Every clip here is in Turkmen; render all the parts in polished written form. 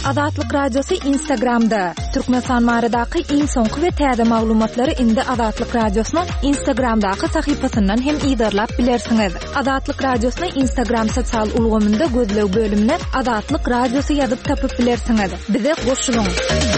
Azatlyk Radiosu Instagramda. Türkmenistan maradaky iň soňky we täze maglumatlary indi Azatlyk Radiosynyň Instagramdaky sahypasyndan hem ýydarlap bilersiňiz. Azatlyk Radiosynyň Instagram sosial ulgamynda gözlew bölümine Azatlyk Radiosu ýazyp tapyp bilersiňiz. Bize goşulyň.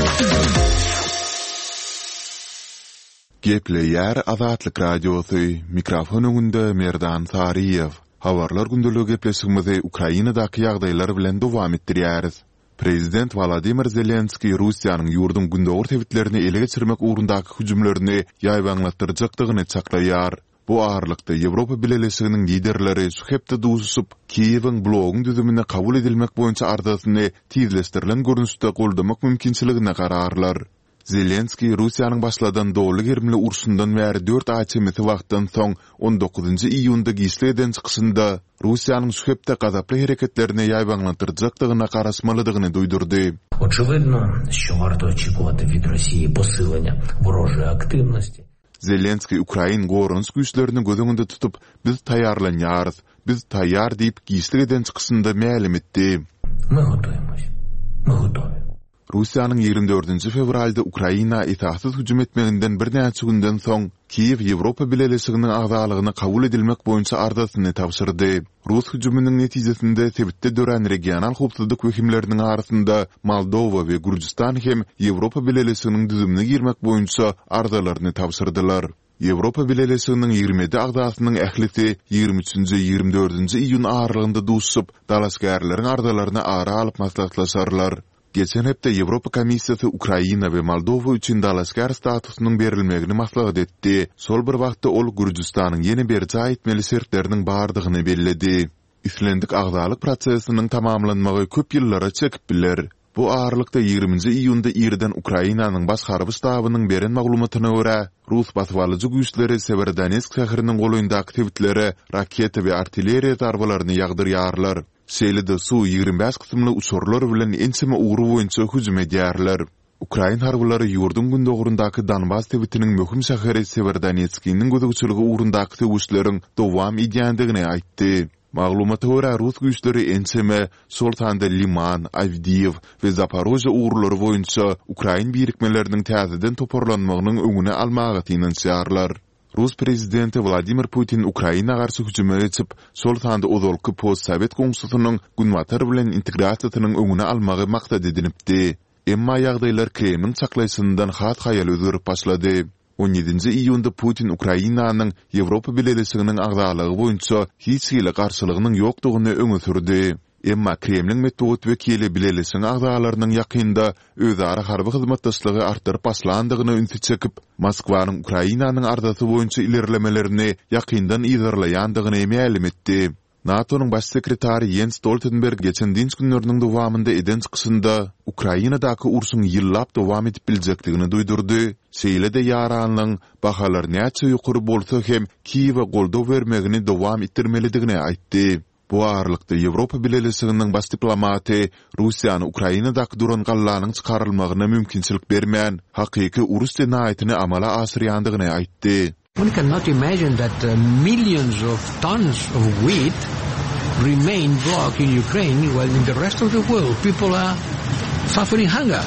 Gepleýär Azatlyk Radiosu mikrofon öňünde Merdan Sariýew. Habarlar gündüligi gepleşigimizi Ukrainadaky ýagdaýlar bilen dowam etdirýäris. Prezident Vladimir Zelenski Russiýanyň ýurdun gündäwir tewitlerini ele geçirmek ugrundaky hüjümlerini ýaýbanlatyrjakdygyny çaklaýar. Bu ağırlykda Ýewropa Birleşiginiň liderleri şu hepde duşup Kiýewiň blogyň düzümine kabul edilmek boýunça ardasyny tizlestirilen görnüşde goldamak mümkinçiligine gararlar. Zelenski Russiýanyň başladan dowly germli urşundan bäri 4 ay çemeti wagtdan soň 19-njy iýunda gisleden çykyşynda Russiýanyň şu hepde gazaply hereketlerine ýaýbanlatyrjakdygyna garaşmalydygyny duýdurdy. Очевидно, що варто очікувати від Росії посилення ворожої активності. Zelenski Ukrain gorunç güýçlerini gözüňde tutup biz taýýarlanýarys, biz taýýar diýip gisleden çykyşynda mälim etdi. Ми готуємось. Ми готові. Russiýanyň 24-nji fevralda Ukraina itaatsyz hüjüm etmeginden bir näçe günden soň Kiýew Ýewropa Birleşiginiň agzalygyny kabul edilmek boýunça ardasyny tapşyrdy. Rus hüjüminiň netijesinde sebitde dören regional howpsuzlyk wekilleriniň arasynda Moldowa we Gürcistan hem Ýewropa Birleşiginiň düzümine girmek boýunça ardalaryny tapşyrdylar. Ýewropa Birleşiginiň 20 agzasynyň ählisi 23-nji 24-nji iýun aralygynda duşup dalaşgärleriň ardalaryny ara alyp maslahatlaşarlar. Geçen hepde Ýewropa Komissiýasy Ukraina we Moldowa üçin dalaşgar statusynyň berilmegini maslahat etdi. Sol bir wagtda ol Gürcistanyň ýene bir jaýetmeli şertleriniň bardygyny bellädi. Islendik agzalyk prosesiniň tamamlanmagy köp ýyllara çekip biler. Bu ağırlykda 20-nji iýunda ýerden Ukrainanyň baş harby ştabynyň beren maglumatyna görä, Rus batwalyjy güýçleri Severodonetsk şäheriniň goýundaky tewitleri raketa we artilleriýa zarbalaryny ýagdyrýarlar. Şeýle-de su 25 kysymly uçurlar bilen ençeme ugru boýunça hüjüm edýärler. Ukrain harbylary ýurdun gündäwründaky Donbas tewitiniň möhüm şäheri Severodonetskiň gözegçiligi ugrundaky tewişleriň dowam edýändigini aýtdy. Maglumata görä Rus güýçleri ençeme Soltanda Liman, Avdiiv we Zaporojye ugrulary boýunça Ukrain birikmeleriniň täzeden toparlanmagynyň öňüne almagy tynanýarlar. Rus prezidenti Vladimir Putin Ukraina garşy hüjüme geçip, Soltanda ozalky post-Sowet goňşusynyň günwatar bilen integrasiýasynyň öňüne almagy maksat edilipdi. Emma ýagdaýlar Kremliň çaklaýşyndan hat haýal özürüp başlady. 17-nji iýunda Putin Ukrainanyň Ýewropa Birleşiginiň agzalygy boýunça hiç hili garşylygynyň ýokdugyny öňe sürdi. Emma Kremliň metod wekili Birleşigiň agzalarynyň ýakynda özara harby hyzmatdaşlygy artyryp başlandygyny ünsü çekip, Moskwanyň Ukrainanyň ardasy boýunça ilerlemelerini ýakyndan ýyzarlaýandygyny mälim etdi. NATO'nun baş sekretari Jens Stoltenberg geçen dinç günlerinin dowamında eden çykyşynda Ukrainadaky urşuň ýyllap dowam edip biljekdigini duýdurdy. Şeýle-de ýaranyň bahalar näçe ýokary bolsa hem Kiýewe goldaw bermegini dowam etdirmelidigini aýtdy. Bu ağırlykda Ýewropa Birleşiginiň baş diplomaty Russiýany Ukrainadaky duran gallanyň çykarylmagyna mümkinçilik bermän hakyky urus denaýatyny amala asyrýandygyny aýtdy. One cannot imagine that millions of tons of wheat remain blocked in Ukraine while in the rest of the world people are suffering hunger.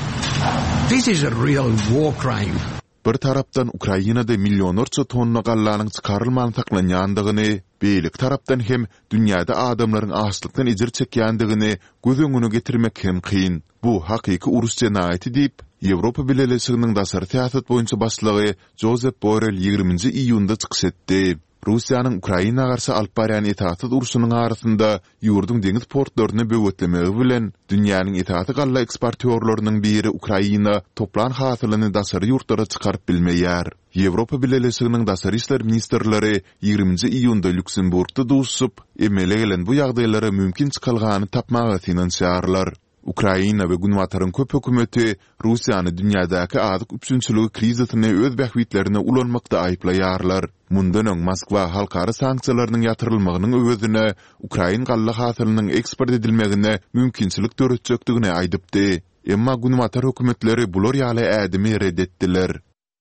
This is a real war crime. Bir tarapdan Ukrainada milyonlarca tonna gallanyň çykarylmagyny saklanýandygyny, beýlik tarapdan hem dünýäde adamlaryň açlykdan ejir çekýändigini göz öňüne getirmek hem kyn. Bu hakyky urus jenaýaty diýip Ýewropa Birleşiginiň daşary siýasat boýunça başlygy Josep Borrell 20-nji iýunda çykyş etdi. Russiýanyň Ukraina garşy alyp barýan itaatsyz urşunyň arasynda ýurdun deňiz portlaryny böwetlemegi bilen dünýäniň itaatly galla eksportýorlarynyň biri Ukraina toplan hasylyny daşary ýurtlara çykaryp bilmeýär. Ýewropa Birleşiginiň daşary işler ministrleri 20-nji iýunda Lüksemburgda duşup, emele gelen bu ýagdaýlara mümkin çykylgany tapmagy tynanýarlar. Ukraina we günwataryň köp hökümeti Russiýany dünýädäki adyk üçünçüligi krizisyny öz bähwitlerine ulanmakda aýplaýarlar. Mundan öň Moskwa halkara sanksiýalarynyň ýatyrylmagynyň öwedine Ukrain galla hasylynyň eksport edilmegine mümkinçilik töretjekdigini aýdypdy. Emma günwatar hökümetleri bular ýaly ädimi reddetdiler.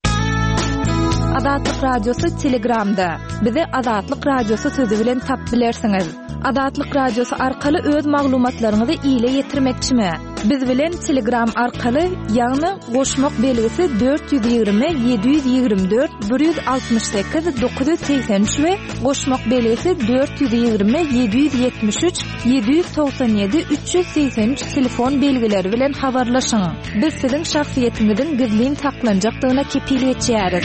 Azatlyk Radiosu Telegramda. Bize Azatlyk Radiosu sözü bilen tap bilersiňiz. Azatlyk Radiosu arkaly öz maglumatlaryňyzy ýetirmekçimi? Biz bilen Telegram arkaly ýagny goşmak belgisi 420 724 168 983 we goşmak belgisi 420 773 797 383 telefon belgileri bilen habarlaşyň. Biz siziň şahsiýetinizin gizlin taklanjakdygyna kepil etýäris.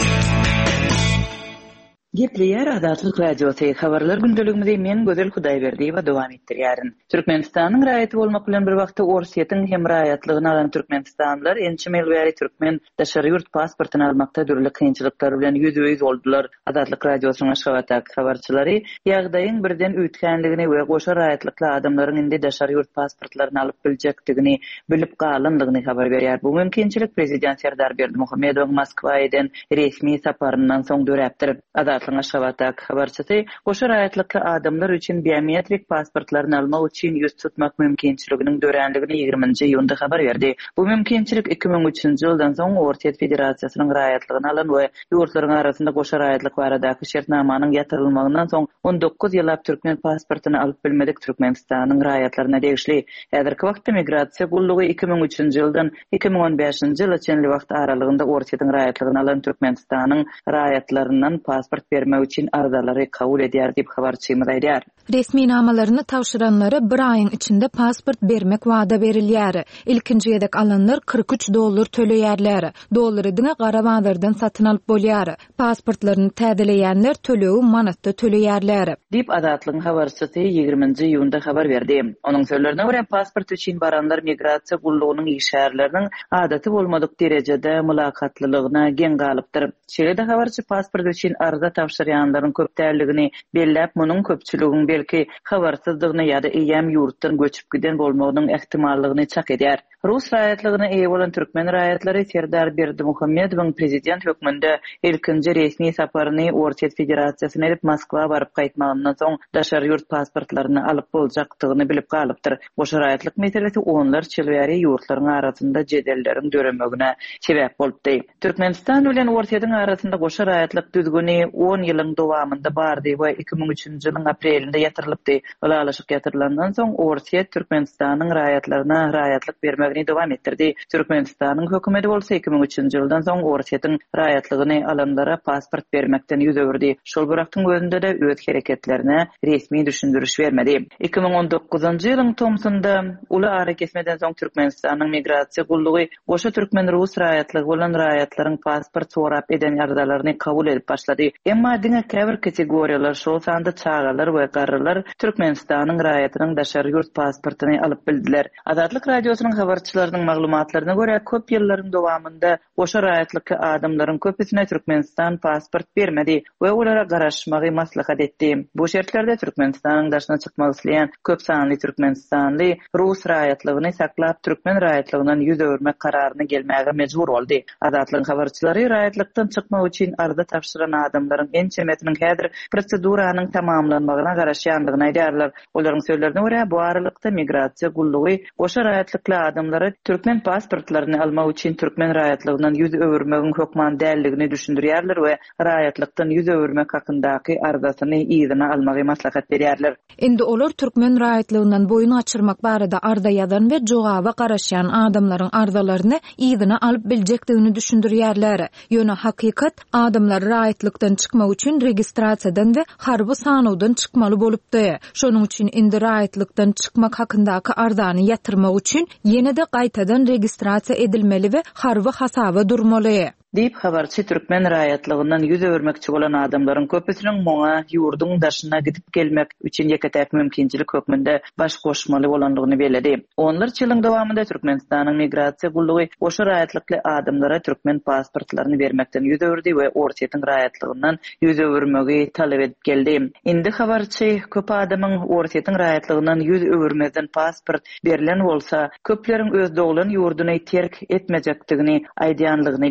Gepleyer Adatlyk Radiosu habarlar gündeligimizde men Gözel Hudaýberdi we dowam etdirýärin. Türkmenistanyň raýaty bolmak bilen bir wagtda Orsiýetiň hem raýatlygyny alan türkmenistanlylar ençimel we türkmen daşary ýurt pasportyny almakda dürli kynçylyklar bilen ýüz-ýüz boldular. Adatlyk Radiosynyň Aşgabatak habarçylary ýagdaýyň birden üýtgenligini we goşa raýatlykly adamlaryň indi daşary ýurt pasportlaryny alyp biljekdigini bilip galandygyny habar berýär. Bu mümkinçilik prezident Serdar Berdimuhammedow Moskwadan resmi saparyndan soň döräpdir. Aşgabatak habarçysy goşa raýatlykly adamlar üçin biometrik pasportlaryny almak üçin ýüz tutmak mümkinçiliginiň dörenligini 20-nji ýylda habar berdi. Bu mümkinçilik 2003-nji ýyldan soň Orsiýet Federasiýasynyň raýatlygyny alan we ýurtlaryň arasynda goşa raýatlyk baradaky şertnamanyň ýatyrylmagynyň soň 19 ýyllap türkmen pasportyny alyp bilmedik Türkmenistanyň raýatlaryna degişli. Häzirki wagtda migrasiýa gullugy 2003-nji ýyldan 2015-nji ýyla çenli wagt aralygynda Orsiýetiň raýatlygyny alan Türkmenistanyň raýatlaryndan pasport bermek üçin arzalary kabul edýär diýip habarçymyz aýdýar. Resmi namalaryny tawşyranlara bir aýyň içinde pasport bermek wada berilýär. Ilkinji ýedek alanlar $43 töleýärler. Dolary diňe gara bazardan satyn alyp bolýar. Pasportlaryny täzeleýänler töleği manatda töleýärler. Diýip Adatlyň habarçysy 20-nji ýylda habar berdi. Onuň sözlerine görä pasport üçin baranlar migrasiýa gullugynyň işgärleriniň adaty bolmadyk derejede mülakatlylygyna gen galypdyr. Şeýle-de habarçy pasport üçin arza tawşyrýanlaryň köpdärligini belläp, munyň köpçüliginiň belki habarsyzdygyny ýa-da eýem ýurtdan göçüp giden bolmagynyň ähtimallygyny çak edýär. Rus raýatlygyna eýe bolan türkmen raýatlary Serdar Berdimuhammedowyň prezident hökmünde ilkinji resmi saparyny Orsiýet Federasiýasyna edip Moskwa baryp gaýtmagyndan soň daşary ýurt pasportlaryny alyp boljakdygyny bilip galypdyr. Goşa raýatlyk meselesi onlar çelwäri ýurtlaryň arasynda jedelleriň döremegine sebäp bolupdy. Türkmenistan bilen Orsiýetiň arasynda goşa raýatlyk düzgüni 10 ýylyň dowamynda bardy we 2003-nji ýylyň aprelinde ýatyrylypdy. Olalaşyk ýatyrylandan soň Orsiýet Türkmenistanyň raýatlaryna raýatlyk bermegini dowam etdirdi. Türkmenistanyň hökümeti bolsa 2003-nji ýyldan soň Orsiýetiň raýatlygyny alanlara pasport bermekden ýüz öwürdi. Şol bıraktyň özünde de öz hereketlerine resmi düşündürüş bermedi. 2019-njy ýylyň tomsunda uly ara kesmeden soň Türkmenistanyň migrasiýa gullugy goşa türkmen rus raýatlygy bolan raýatlaryň pasport sorap eden ýardalaryny kabul edip başlady. Emma diňe käbir kategoriýalar şol sanda çağalar we garrylar Türkmenistanyň raýatynyň daşary ýurt pasportyny alyp bildiler. Adatlyk Radiosynyň habarçylarynyň maglumatlaryna görä köp ýyllaryň dowamynda goşa raýatlyky adamlaryň köpüsine Türkmenistan pasport bermedi we olara garaşmagy maslahat etdi. Bu şertlerde Türkmenistanyň daşyna çykmak isleýän köp sanly türkmenistanly rus raýatlygyny saklap türkmen raýatlygyndan ýüz öwürmek kararyna gelmäge mejbur boldy. Adatlyk habarçylary raýatlykdan çykmak üçin arda tawşyran adamlaryň ençemetiniň häzir proseduranyň tamamlanmagyna garaşýandygyny aýdýarlar. Olaryň sözlerine görä bu aralykda migrasiýa gullugy goşa raýatlykly adamlara türkmen pasportlaryny almak üçin türkmen raýatlygyndan ýüz öwürmegiň hökman dälligini düşündirýärler we raýatlykdan ýüz öwürmek hakyndaky arzasyny ýygyna almagy maslahat berýärler. Indi olar türkmen raýatlygyndan boyun açyrmak barada arda ýazan we jogaba garaşýan adamlaryň arzalaryny ýygyna alyp biljekdigini düşündirýärler. Ýöne hakykat adamlar raýatlykdan çykmak üçin registrasiýadan we harby sanawdan çykmaly bolupdy. Şonuň üçin indi raýatlykdan çykmak hakyndaky arzany ýatyrmak üçin ýene-de gaýtadan registrasiýa edilmeli we harby hasaba durmaly. Diýip habarçy türkmen raýatlygyndan ýüz öwürmekçi bolan adamlaryň köpüsiniň moňa ýurduň daşyna gidip gelmek üçin ýeketäk mümkinçilik hökmünde baş goşmaly bolanlygyny bellädi. Onlar ýylyň dowamynda Türkmenistanyň migrasiýa gullugy goşa raýatlykly adamlara türkmen pasportlaryny bermekden ýüz öwürdi we Orsiýetiň raýatlygyndan ýüz öwürmegi talap edip geldi. Indi habarçy köp adamyň Orsiýetiň raýatlygyndan ýüz öwürmeden pasport berilen bolsa, köpleriň öz doglan ýurduny terk etmejekdigini aýdýanlygyny belläýär.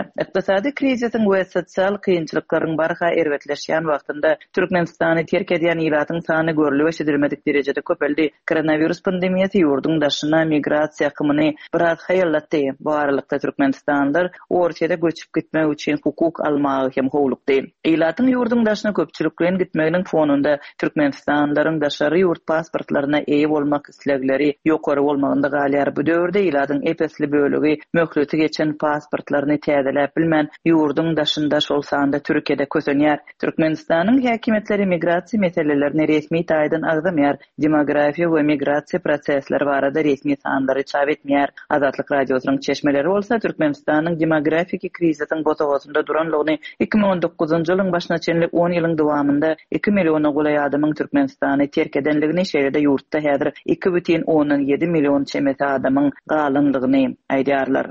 Iqtisadi krizisin we sosial kıyınçılıklaryň barha erwetleşýän wagtynda Türkmenistany terk edýän ýylatyň sany görülip eşidilmedik derejede köpeldi. Koronavirus pandemiýasy ýurdun daşyna migrasiýa kymyny biraz haýallatdy. Bu aralykda Türkmenistanlylar orçada göçüp gitmek üçin hukuk almagy hem howlukdy. Ýylatyň ýurdun daşyna köpçüliklen gitmeginiň fonunda Türkmenistanlylaryň daşary ýurt pasportlaryna eýe bolmak islegleri ýokary bolmagynda galýar. Bu döwürde ýylatyň epesli bölegi möhleti geçen pasportlaryny täzeläp bilmän ýurdun daşynda şol sanda Türkiýede kösenýär. Türkmenistanyň häkimetleri migrasiýa meselelerini resmi taýdan agdamýar. Demografiýa we migrasiýa prosesleri barada resmi sanlary çap etmeýär. Azatlyk radiosynyň çeşmeleri bolsa Türkmenistanyň demografik kriziň botagosunda duranlygyny 2019-njy ýylyň başyna çenlik 10 ýylyň dowamında 2 milliona gulay adamyň Türkmenistany terk edenligini şeýle ýurtda häzir 2,7 million çemete adamyň galynlygyny aýdýarlar.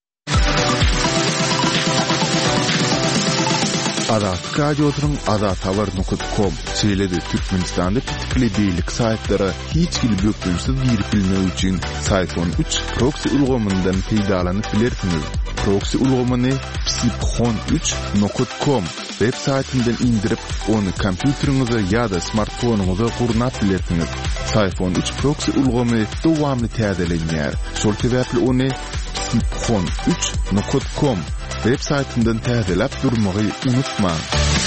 Azat radiosynyň azathabar.com seýledi Türkmenistanda pikli beýlik saýtlary hiç gil bökünsiz girip bilmek üçin Sayfon 3 proxy ulgamyndan peýdalanyp bilersiňiz. Proxy ulgamyny psiphon3.com web saýtyndan indirip onu kompýuteriňize ýa-da smartfonuňyza gurnap bilersiňiz. Sayfon 3 proxy ulgamy dowamly täzelenýär. Şol sebäpli onu psiphon3.com web saýtyndan täzelep durmagy unutmaň.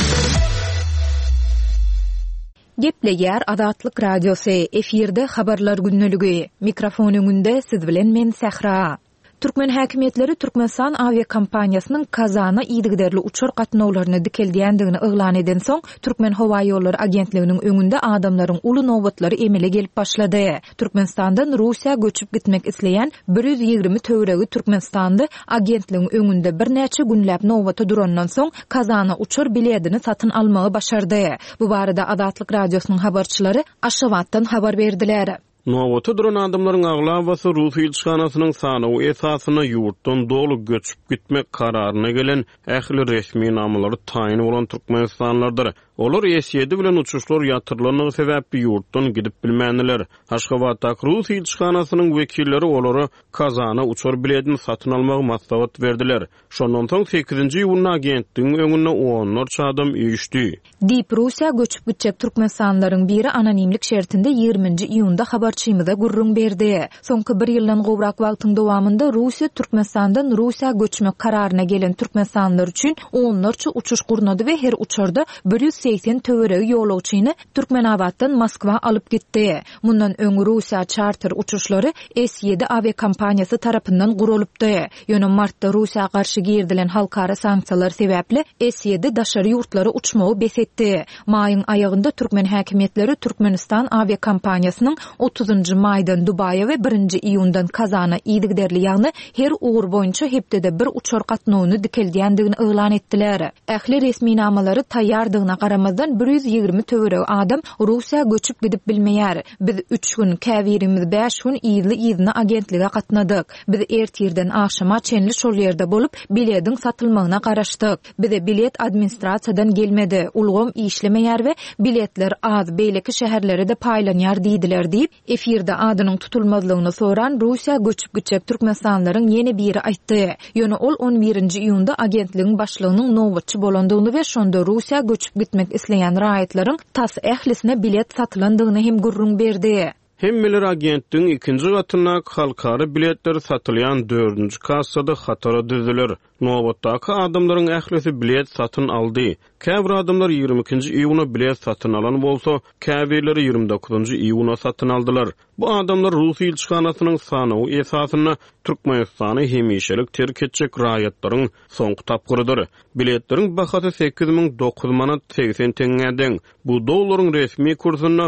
Gepleýär Azatlyk radiosy efirde habarlar günneligi. Mikrofon öňünde siz bilen men Sähra. Türkmen häkimetleri Türkmenistan aviakompaniýasynyň Kazana ýygyderli uçur gatnawlaryny dikeldiýändigini eglan eden soň Türkmen Hawa ýolları agentliginiň öňünde adamlaryň uly nowbatlary emele gelip başlady. Türkmenistandan Russiýa göçüp gitmek isleýän 120 töweregi Türkmenistandy agentligiň öňünde bir näçe günläp nowbata durandan soň Kazana uçur biletini satyn almagy başardy. Bu barada Azatlyk radiosynyň habarçylary Aşgabatdan habar berdiler. Nowata duran adamlaryň aglabasy Rus ilçikanasynyň sanawy esasyna ýurtdan dolu göçüp gitmek kararyna gelen ähli resmi namlary taýin bolan Türkmenistanlylardyr. Olar esiyedi bilen uçuşlar ýatyrlanygy sebäpli ýurtdan gidip bilmändiler. Aşgabatda Rus ilçikanasynyň wekilleri olary Kazana uçur biletini satyn almagy maslahat berdiler. Şondan soň 8-nji ýylyň agentligiň öňüne 10 adam ýeşdi. Dip Russiýa göçüp gitjek Türkmenistanlylaryň biri anonimlik şertinde 20-nji iýunda habarçymyza gurrun berdi. Soňky bir ýyldan gowrak wagtyň dowamında Russiýa Türkmenistandan Russiýa göçmek kararyna gelen Türkmenstanlylar üçin 10 uçuş gurnady we her uçurda 180 töweregi ýolagçyny Türkmenabaddan Moskwa alyp gitdi. Mundan öňe Russiýa charter uçuşlary S7 aviakompaniýasy tarapyndan gurulupdy. Ýöne martda Russiýa garşy girdilen halkara sanksiýalar sebäpli S7 daşary ýurtlary uçmagy besetdi. Maýyň aýagynda Türkmen häkimetleri Türkmenistan aviakompaniýasynyň 30-njy maýdan Dubaýa we 1-nji iýundan Kazana ýygyderli ýagny her ugur boýunça hepdede bir uçur gatnawyny dikeldiýändigini eglan etdiler. Ähli resmi namalary taýýardygyna garamazdan 120 töwereg adam Russiýa göçüp gidip bilmeýär. Biz 3 gün, käbirimiz 5 gün ýyly agentlige gatnadyk. Biz ertirden akşama çenli şol ýerde bolup biletiň satylmagyna garaşdyk. Bize bilet administrasiýadan gelmedi. Ulgam işlemeýär we biletler az beýleki şäherlere de paýlanýar diýdiler diýip efirde adynyň tutulmazlygyny soran Russiýa göçüp gitjek Türkmenistanlylaryň ýene biri aýtdy. Ýöne ol 11-nji iýunda agentligiň başlygynyň nowbatçy bolandygyny we şonda Russiýa göçüp gitmek isleýän raýatlaryň tas ählisine bilet satylandygyny hem gurrun berdi. Hemmeler agentligiň ikinji gatyna halkara biletler satylýan 4-nji kassada hatara düzüler. Nowbatdaky adamlaryň ählisi bilet satyn aldy. Käbir adamlar 22-nji iýuna bilet satyn alan bolsa, käbirleri 29-njy iýuna satyn aldylar. Bu adamlar Rus ilçikanasynyň sanawy esasyna Türkmenistany hemişelik terk etjek raýatlaryň soňky tapgyrydyr. Biletleriň bahasy 8.900 manat 80 teňeden. Bu dollaryň resmi kursyna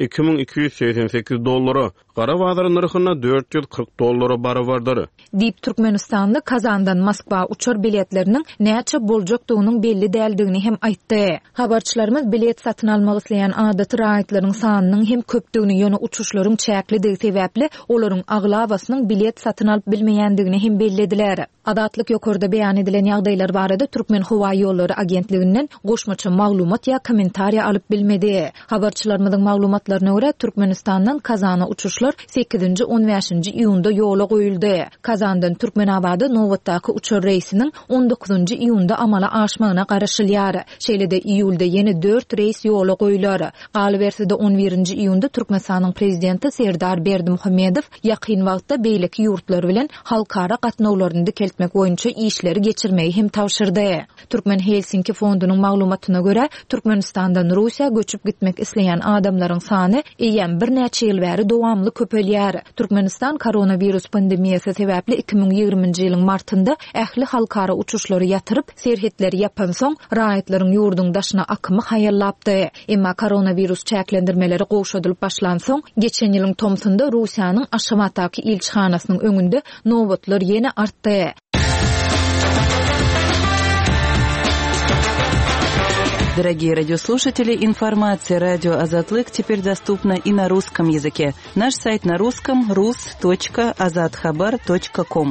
$2288, gara bazar narhyna $440 barabardyr. Dip Türkmenistanly Kazandan Moskwa uçur biletleriniň näçe boljakdygynyň belli däldigini hem aýtdy. Habarçylarymyz bilet satyn almak isleýän adaty raýatlaryň sanynyň hem köpdigini ýöne uçuşlaryň çäklidigi sebäpli olaryň aglabasynyň bilet satyn alyp bilmeýändigini hem bellediler. Adatlyk ýokarda beýan edilen ýagdaýlar barada Türkmen Hawa ýolları agentliginden goşmaça maglumat ýa kommentariýa alyp bilmedi. Habarçylarymyzyň maglumatlaryna görä Türkmenistandan Kazana uçuşlar uçuşlar 8-15 iyunda yola goýuldy. Kazandan Türkmenabada Nowatdaky uçar reýsiniň 19 iýunda amala aşmagyna garaşylýar. Şeýlede iýulda ýene 4 reýs yola goýular. Galyberside 11 iýunda Türkmenistanyň prezidenti Serdar Berdimuhammedow ýakyn wagtda beýleki ýurtlar bilen halkara gatnawlaryny dikeltmek boýunça işleri geçirmeyi hem tawşyrdy. Türkmen Helsinki fondunyň maglumatyna görä, Türkmenistandan Russiýa göçüp gitmek isleýän adamlaryň sany eýen bir näçe ýyl bäri dowamly köpelýär. Türkmenistan koronavirus pandemiýasy sebäpli 2020 ýylyň martynda ähli halkara uçuşlary ýatyryp, serhetleri ýapan soň raýatlaryň ýurduň daşyna akymy haýallapdy. Emma koronavirus çäklendirmeleri goşudylyp başlan soň, geçen ýylyň tomsunda Russiýanyň Aşgabatdaky elçihanasynyň öňünde nowbatlar ýene artdy. Дорогие радиослушатели, информация «Радио Азатлык» теперь доступна и на русском языке. Наш сайт на русском rus.azadkhabar.com.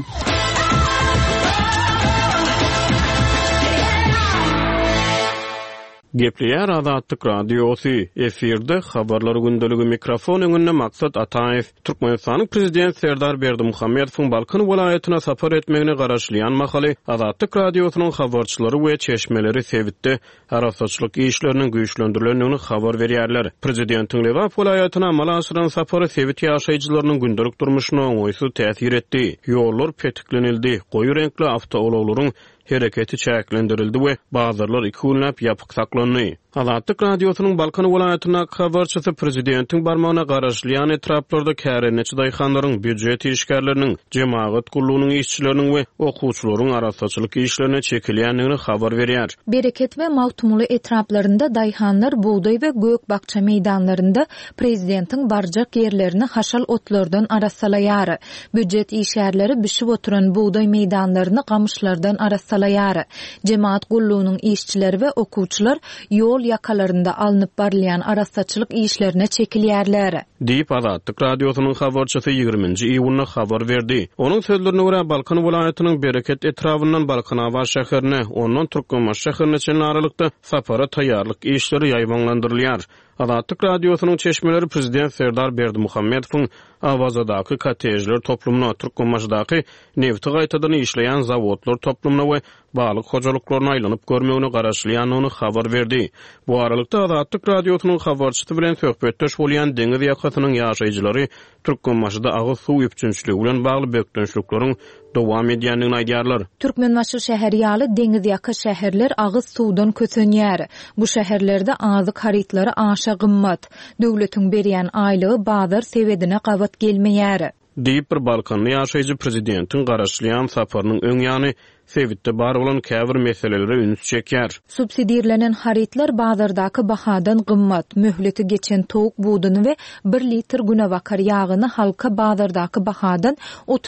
Gepleýär Azatlyk radiosy efirde habarlar gündəligi mikrofon öňünde Maksat Ataev. Türkmenistanyň prezidenti Serdar Berdimuhammedowyň Balkan welaýatyna sapar etmegine garaşlayan mahaly Azatlyk radiosynyň habarçylary we çeşmeleri sebitde arasaçlyk işleriniň güýçlendirilýändigini habar berýärler. Prezidentiň Lewap welaýatyna amala aşyran sapary sebit ýaşaýjylarynyň gündelik durmuşyna oňaýsy täsir etdi. Ýollar petiklenildi. Goýu renkli awtolawlaryň hereketi çäklendirildi we bazarlar iki günläp ýapyk saklandy. Azatlyk radiosynyň Balkan welaýatyna habarçysy prezidentiň barmagyna garaşlayan etraplarda kärençi daýhanlaryň, büdjet işgärleriniň, jemaat gullugynyň işçileriniň we okuwçylaryň arasaçylyk işlerine çekilýändigini habar berýär. Bereket we mawtumly etraplarynda daýhanlar buğday we gök bakça meýdanlarynda prezidentiň barjak ýerlerini haşal otlardan arasalaýar. Büdjet işgärleri bişip oturan buğday meýdanlaryny gamyşlardan arasalaýar. Jemaat gullugynyň işçileri we okuwçylar ýol yakalarında alınıp barlayan arasaçylyk işlerine çekilýärler. Diýip Azatlyk radiosynyň habarçysy 20-nji iýulyna habar berdi. Onuň sözlerine görä Balkan welaýatynyň Bereket etrafyndan Balkanabad şäherine, ondan Türkmenbaş şäherine çen aralykda sapara taýýarlyk işleri ýaýbanlandyrylýar. Azatlyk radiosynyň çeşmeleri prezident Serdar Berdimuhammedowyň Awazadaky kotejler toplumuna, Türkmenbaşdaky nefti gaýtadan işleýän zawodlar toplumuna we balyk hojalyklaryna aýlanyp görmegine garaşlaýanyny habar berdi. Bu aralykda Azatlyk radiosynyň habarçysy bilen söhbetdeş bolýan deňiz ýakasynyň ýaşaýjylary Türkmenbaşda agyz suw ýepçünçligi bilen bagly bökdünçlikleriň dowam edýändigini aýdýarlar. Türkmenbaşy şäheri ýaly deňiz ýaka şäherler agyz suwdan köçenýär. Bu şäherlerde azyk harytlary aşa gymmat. Döwletiň berýän aýlygy bazar sebedine gabat gelmeýär. Diýip bir Balkanly ýaşaýjy prezidentiň garaşlayan saparynyň öň ýany sebitde bar bolan käbir meselelere ünüs çekýär. Subsidiýerlenen harytlar bazardaky bahadan gymmat, möhleti geçen towuk buğduny we 1 litr günewakar ýagyny halka bazardaky bahadan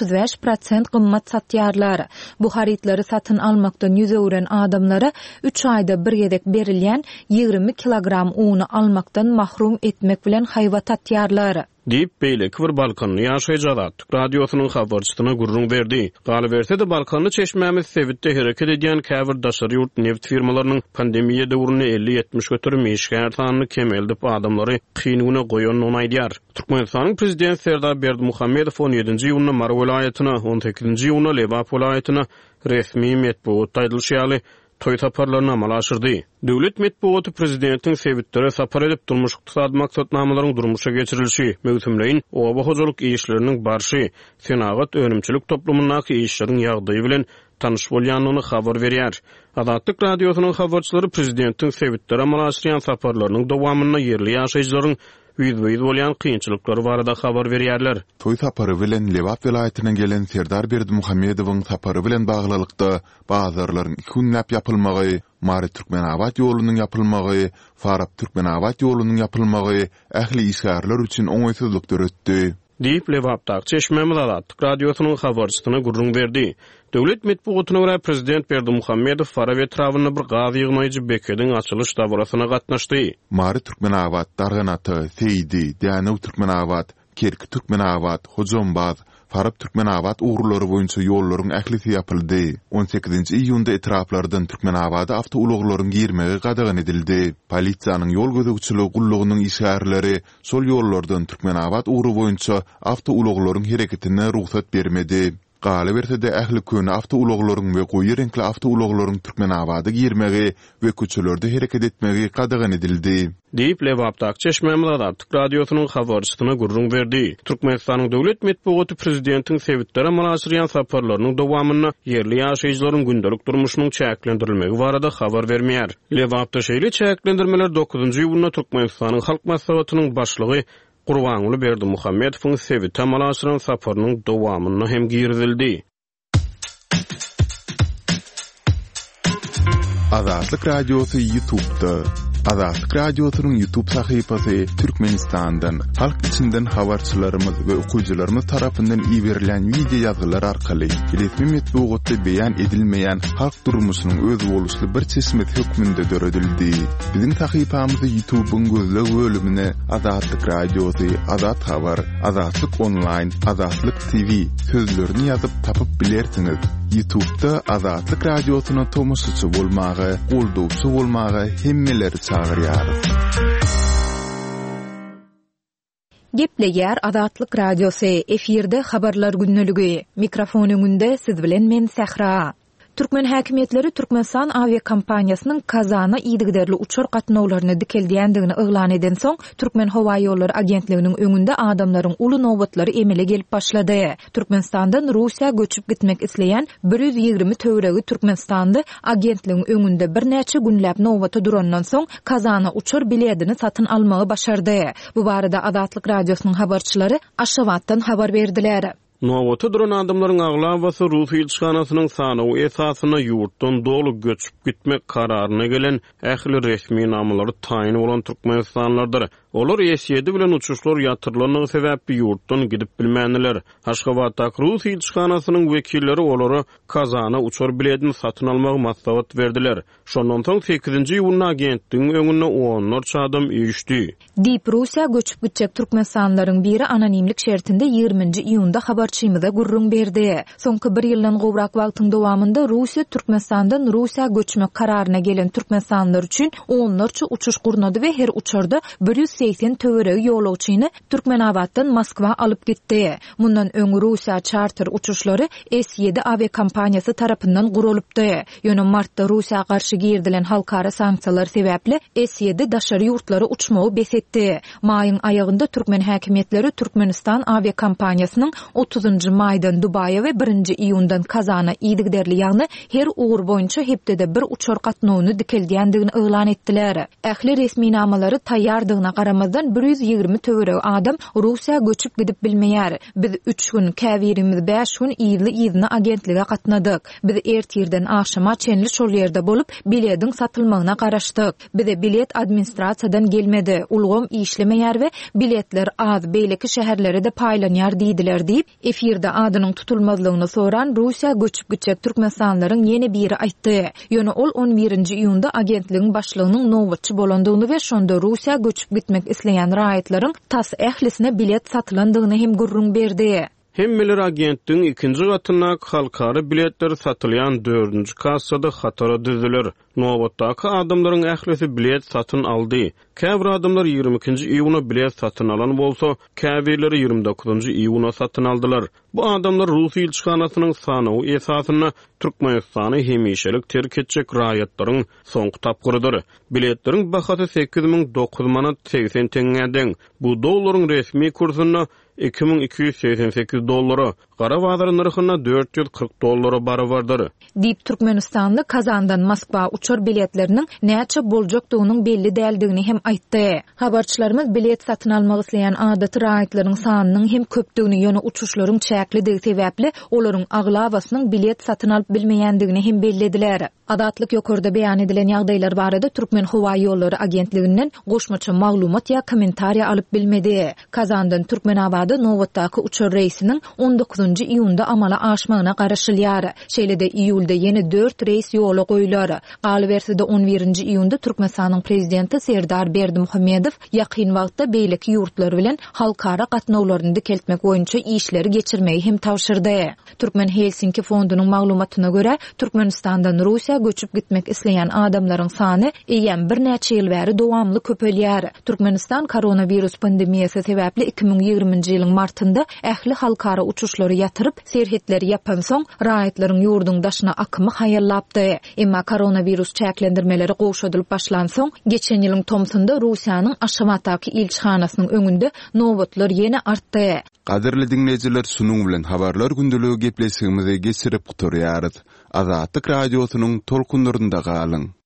35% gymmat satýarlar. Bu harytlary satyn almakdan ýüzegüren adamlara 3 aýda bir gedek berilýän 20 kilogram uny almakdan mahrum etmek bilen haýwat atýarlar. Diýip beýleki bir Balkanly ýaşaýjy Azatlyk radiosynyň habarçysyna gurrun berdi. Galyberse de Balkanly çeşmämiz sebitde hereket edýän käbir daşary ýurt neft firmalarynyň pandemiýa döwründe 50-70 götürme işgär sanyny kemeldip adamlary kyngyna goýanyny aýdýar. Türkmenistanyň prezidenti Serdar Berdimuhammedow 17-nji ýylyna Mar welaýatyna, 18-nji ýylyna Lewap welaýatyna resmi metbuat taýdylşýaly toy saparlaryna amal aşyrdy. Döwlet metbuaty prezidentiň sebitleri sapar edip durmuş ykdysady maksatnamalaryň durmuşa geçirilişi, möhümleýin oba hojalyk işleriniň barşy, senagat önümçilik toplumyndaky işleriň ýagdaýy bilen tanış bolýanyny habar berýär. Azatlyk radiosynyň habarçylary prezidentiň sebitleri amal aşyran saparlarynyň dowamyna ýerli ýaşaýjylaryň ýüzbeýiz bolýan kynçylyklary barada habar berýärler. Toy sapary bilen Lewap welaýatyna gelen Serdar Berdimuhammedowyň sapary bilen baglylykda bazarlaryň 2 günläp ýapylmagy, Mary Türkmenabad ýolunyň ýapylmagy, Farab Türkmenabad ýolunyň ýapylmagy ähli işgärler üçin oňaýsızlyk döretdi. Diýip Lewapdaky çeşmämiz Azatlyk radiosynyň habarçysyna gurrun berdi. Döwlet metbuatyna görä prezident Berdimuhammedow Farab etrafynda bir gazy ýygnaýjy bekediň açylyş dawrasyna gatnaşdy. Mary Türkmenabad, Darganaty, Seydi, Dänew Türkmenabad, Kerki Türkmenabad, Hojambaz, Farab Türkmenabad uğurlary boýunça ýollaryň ählisi ýapyldy. 18-nji iýunda etraplardan Türkmenabada awtouloklaryň girmegi gadagyn edildi. Polisiýanyň ýol gözegçiligi gullugynyň işgärleri sol ýollardan Türkmenabad uğuru boýunça awtouloklaryň hereketine ruhsat bermedi. Galy berse-de ähli köni awtouloklaryň we goýy renkli awtouloklaryň Türkmenabada girmegi we köçelerde hereket etmegi gadagyn edildi. Diýip Lewapdak Çeşmemäli Azatlyk radiosynyň habarçysyna gurrun berdi. Türkmenistanyň döwlet medeniýeti prezidentiň sewitlere manaşyryan saparlarynyň dowamyny yerli ýaşaýjylaryň gündelik durmuşynyň çäklendirilmegi barada habar bermeýär. Lewapda şeýle çäklendirmeler 9-njy ýylyna Türkmenistanyň halk maslahatynyň başlygy Gurbanuly Berdi Muhammedowyň sewite manaşyryan saparynyň dowamyna hem girizildi. Azatlyk radiosu YouTube'da. Azatlyk radiosynyň YouTube sahypasy Türkmenistandan, halk içinden habarçylarymyz we okuyjylarymyz tarapyndan iýerilen video ýazgylar arkaly resmi medeniýetde beýan edilmeýän halk durmuşynyň öz boluşly bir çeşmet hökmünde döredildi. Biziň sahypamyzy YouTube'un gözleg bölümine Azatlyk radiosy, Azat habar, Azatlyk online, Azatlyk TV sözlerini ýazyp tapyp bilersiňiz. YouTube'da Azatlyk radiosyna tomoşaçy bolmagy, goldowçy bolmagy hemmeleri çağırýar. Gepleýär Azatlyk radiosu efirde habarlar günneligi. Mikrofon öňünde siz bilen men Sahra. Türkmen häkimetleri Türkmenistan aviakompaniýasynyň Kazana ýygyderli uçur gatnawlaryny dikeldiýändigini eglan eden soň Türkmen Hawa ýollary agentliginiň öňünde adamlaryň uly nowatlary emele gelip başlady. Türkmenistandan Russiýa göçüp gitmek isleýän 120 töweregi Türkmenistandy agentligiň öňünde bir näçe günläp nowata durandan soň Kazana uçur biletini satyn almagy başardy. Bu barada Azatlyk radiosynyň habarçylary Aşgabatdan habar berdiler. Nowata duran adamlaryň aglabasy Rus ilçikanasynyň sanawy esasyna ýurtdan dolu göçüp gitmek kararyna gelen ähli resmi namlary taýin bolan Türkmenistanlardyr. Olar ýeşedi bilen uçuşlar ýatyrlanyň sebäpli ýurtdan gidip bilmändiler. Aşgabatda Rus ilçikanasynyň wekilleri olary Kazana uçur biletini satyn almagy maslahat berdiler. Şondan soň 8-nji ýylyň agentligiň öňüne onlarça adam ýüşdi. Diýip Russiýa göçüp gitjek Türkmenistanlaryň biri anonimlik şertinde 20-nji iýunda habarçymyza gurrun berdi. Soňky bir ýyldan gowrak wagtyň dowamında Russiýa Türkmenistandan Russiýa göçmek kararyna gelen Türkmenistanlar üçin onlarça uçuş gurnadı we her uçurda 180 töweregi ýolagçyny Türkmenabaddan Moskwa alyp gitdi. Mundan öň Russiýa charter uçuşlary S7 aviakompaniýasy tarapyndan guralypdy. Ýöne martda Russiýa garşy girdilen halkara sanksiýalar sebäpli S7 daşary ýurtlary uçmagy besetdi. Maýyň aýagynda Türkmen häkimetleri Türkmenistan aviakompaniýasynyň 30-njy maýdan Dubaýa we 1-nji iýundan Kazana ýygyderli ýagny her ugur boýunça hepdede bir uçur gatnawyny dikeldiýändigini eglan etdiler. Ähli resmi namalary taýýardygyna garamazdan 120 töwereg adam Russiýa göçüp gidip bilmeýär. Biz 3 gün, käbirimiz 5 gün ýyly agentlige gatnadyk. Biz ertirden akşama çenli şol ýerde bolup biletiň satylmagyna garaşdyk. Bize bilet administrasiýadan gelmedi. Ulgam işlemeýär we biletler az beýleki şäherlere de paýlanýar diýdiler diýip efirde adynyň tutulmazlygyny soran Russiýa göçüp gitjek Türkmenistanlaryň ýene biri aýtdy. Ýöne ol 11-nji iýunda agentligiň başlygynyň nowatçy bolandygyny we şonda Russiýa göçüp gitmek isleýän raýatlaryň tas ählisine bilet satylandygyny hem gurrun berdi. Hemmeler agentligiň ikinji gatyna halkara biletler satylýan 4-nji kassada hatara düzüler. Nowatdaky adamlaryň ählisi bilet satyn aldy. Käbir adamlar 22-nji iýuna bilet satyn alan bolsa, käbirleri 29-njy iýuna satyn aldylar. Bu adamlar Rus ilçikanasynyň sanawy esasyna Türkmenistany hemişelik terk etjek raýatlaryň soňky tapgyrydyr. Biletleriň bahasy 8.009 manat 80 teňeden. Bu dollaryň resmi kursyna $2288, gara bazar narhyna $440 barabardyr. Diýip Türkmenistanly Kazandan Moskwa uçur biletleriniň näçe boljakdygynyň belli däldigini hem aýtdy. Habarçylarymyz bilet satyn almak isleýän adaty raýatlaryň sanynyň hem köpdigini ýöne uçuşlaryň çäklidigi sebäpli olaryň aglabasynyň bilet satyn alyp bilmeýändigini hem bellediler. Azatlyk ýokarda beýan edilen ýagdaýlar barada Türkmen Hawa ýollary agentliginden goşmaça maglumat ýa kommentariýa alyp bilmedi. Kazandan Türkmenabada nowatdaky uçur reýsiniň 19 10-njy iýunda amala aşmagyna garaşylýar. Şeýle-de iýulda ýene 4 reýs ýola goýular. Galyberside 11-nji iýunda Türkmenistanyň prezidenti Serdar Berdimuhammedow ýakyn wagtda beýleki ýurtlar bilen halkara gatnawlaryny dikeltmek boýunça işleri geçirmeyi hem tawşyrdy. Türkmen Helsinki fondunyň maglumatyna görä, Türkmenistandan Russiýa göçüp gitmek isleýän adamlaryň sany eýen bir näçe ýyl bäri dowamly köpelýär. Türkmenistan koronavirus pandemiýasy sebäpli 2020-nji ýylyň martynda ähli halkara uçuşlary ýatyryp, serhetleri ýapan soň raýatlaryň ýurduň daşyna akymy haýallapdy. Emma koronavirus çäklendirmeleri goşudylyp başlan soň, geçen ýylyň tomsunda Russiýanyň Aşgabatdaky elçihanasynyň öňünde nowbatlar ýene artdy. Gaderli dinleýijiler, sunuň bilen habarlar gündüligi gepleşigimizi geçirip guturýarys. Azatlyk radiosynyň tolkunlarynda galyň.